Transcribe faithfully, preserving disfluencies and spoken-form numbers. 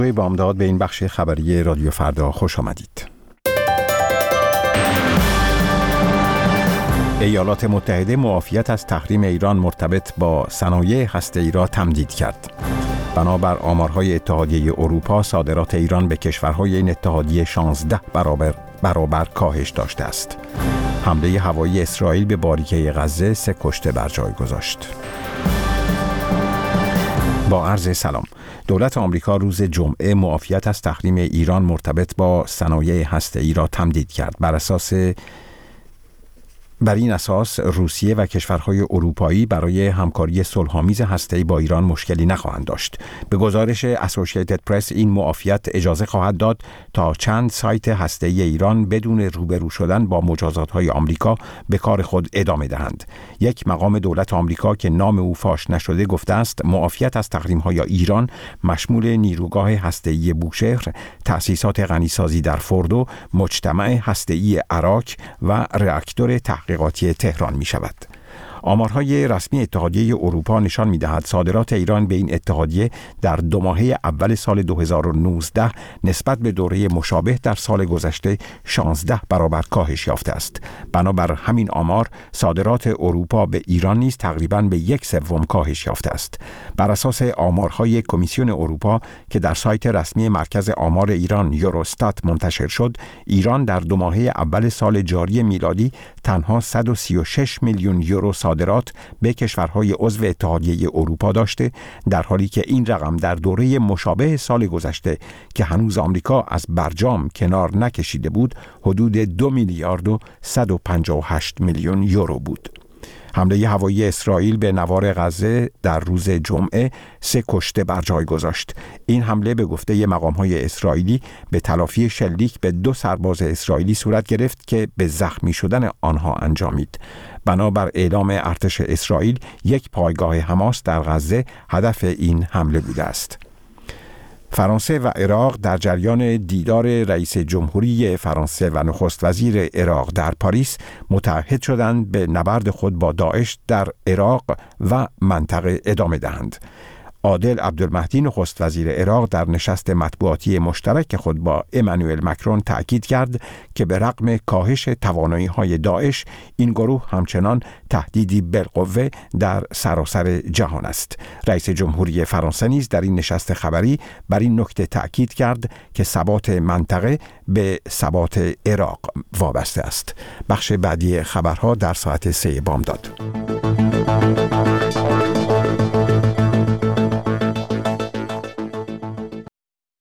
بامداد به این بخش خبری رادیو فردا خوش آمدید. ایالات متحده معافیت از تحریم ایران مرتبط با صنایع هسته‌ای را تمدید کرد. بنابر آمارهای اتحادیه اروپا، صادرات ایران به کشورهای این اتحادیه شانزده برابر برابر کاهش داشته است. حمله هوایی اسرائیل به باریکه غزه سه کشته بر جای گذاشت. با عرض سلام. دولت آمریکا روز جمعه معافیت از تحریم ایران مرتبط با صنایع هسته‌ای را تمدید کرد. بر اساس بر این اساس روسیه و کشورهای اروپایی برای همکاری صلح‌آمیز هسته‌ای با ایران مشکلی نخواهند داشت. به گزارش اسوسییتد پرس، این معافیت اجازه خواهد داد تا چند سایت هسته‌ای ایران بدون روبرو شدن با مجازات‌های آمریکا به کار خود ادامه دهند. یک مقام دولت آمریکا که نام او فاش نشده گفته است معافیت از تحریم‌های ایران مشمول نیروگاه هسته‌ای بوشهر، تأسیسات غنیسازی در فردو، مجتمع هسته‌ای عراق و راکتور تحقیقاتی تهران می شود. آمارهای رسمی اتحادیه اروپا نشان می دهد صادرات ایران به این اتحادیه در دو ماهه اول سال دو هزار و نوزده نسبت به دوره مشابه در سال گذشته شانزده برابر کاهش یافته است. بنابر همین آمار، صادرات اروپا به ایران نیز تقریباً به یک سوم کاهش یافته است. بر اساس آمارهای کمیسیون اروپا که در سایت رسمی مرکز آمار ایران یوروستات منتشر شد، ایران در دو ماهه اول سال جاری میلادی تنها صد و سی و شش میلیون یورو صادرات به کشورهای عضو اتحادیه اروپا داشته، در حالی که این رقم در دوره مشابه سال گذشته که هنوز آمریکا از برجام کنار نکشیده بود حدود دو میلیارد و صد و پنجاه و هشت میلیون یورو بود. حمله هوایی اسرائیل به نوار غزه در روز جمعه سه کشته بر جای گذاشت. این حمله به گفته مقام‌های اسرائیلی به تلافی شلیک به دو سرباز اسرائیلی صورت گرفت که به زخمی شدن آنها انجامید. بنابر اعلام ارتش اسرائیل، یک پایگاه حماس در غزه هدف این حمله بوده است. فرانسه و عراق در جریان دیدار رئیس جمهوری فرانسه و نخست وزیر عراق در پاریس متعهد شدند به نبرد خود با داعش در عراق و منطقه ادامه دهند. عادل عبدالمهدی نخست وزیر عراق در نشست مطبوعاتی مشترک خود با امانوئل مکرون تأکید کرد که به رغم کاهش توانایی‌های داعش، این گروه همچنان تهدیدی بالقوه در سراسر جهان است. رئیس جمهوری فرانسه نیز در این نشست خبری بر این نکته تأکید کرد که ثبات منطقه به ثبات عراق وابسته است. بخش بعدی خبرها در ساعت سه بامداد.